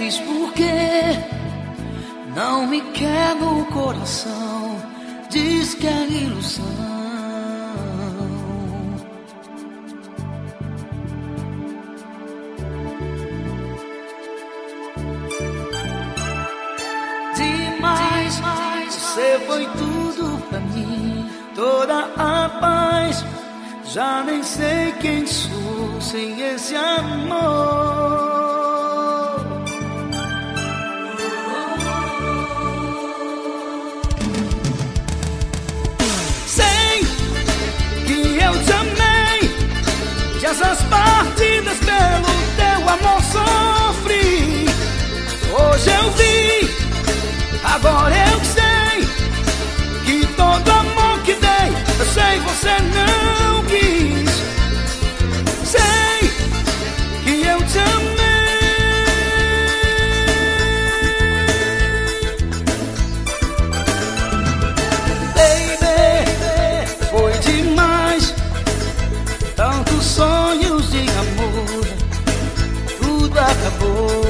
diz por quê? Não me quer no coração, diz que é ilusão. Demais, você foi tudo pra mim, toda a paz. Já nem sei quem sou sem esse amor. Sei que eu te amei, que essas partidas pelo teu amor sofri. Hoje eu vi, agora eu sei que todo amor que dei, eu sei você não quis. Sei que eu te amei. Baby, foi demais, tantos sonhos de amor, tudo acabou.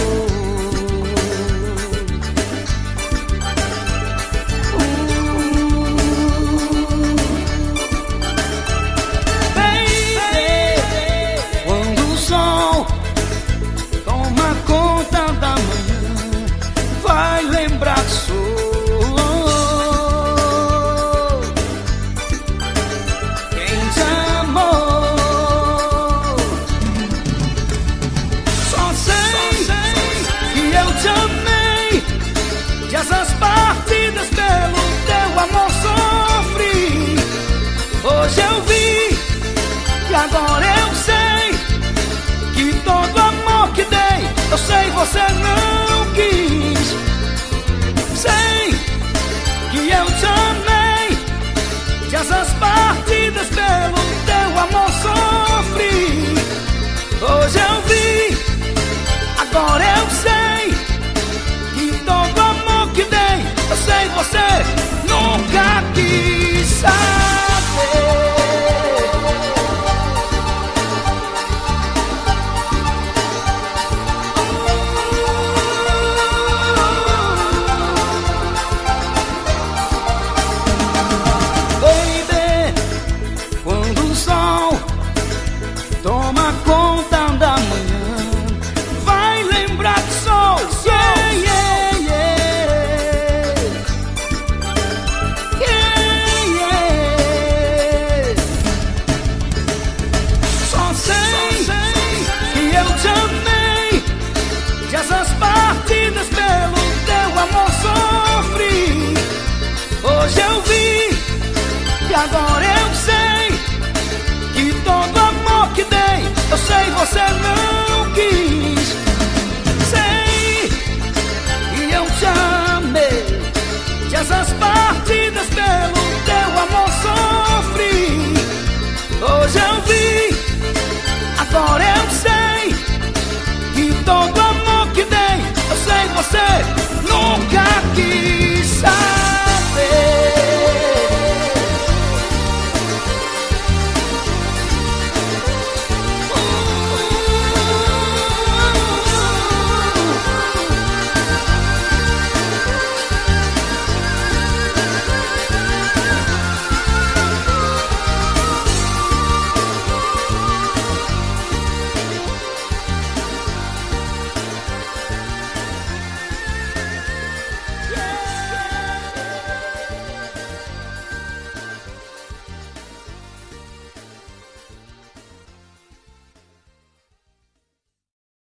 Essas partidas pelo teu amor sofri. Hoje eu vi, e agora eu sei que todo amor que dei, eu sei você não quis. Sei que eu te amei, que essas partidas pelo teu amor sofri. Hoje eu vi, agora eu sei que todo amor que dei, eu sei você nunca quis saber. Baby, quando o sol toma conta da manhã, vai lembrar que sou essas partidas pelo teu amor sofri. Hoje eu vi, e agora eu sei que todo amor que dei, eu sei você não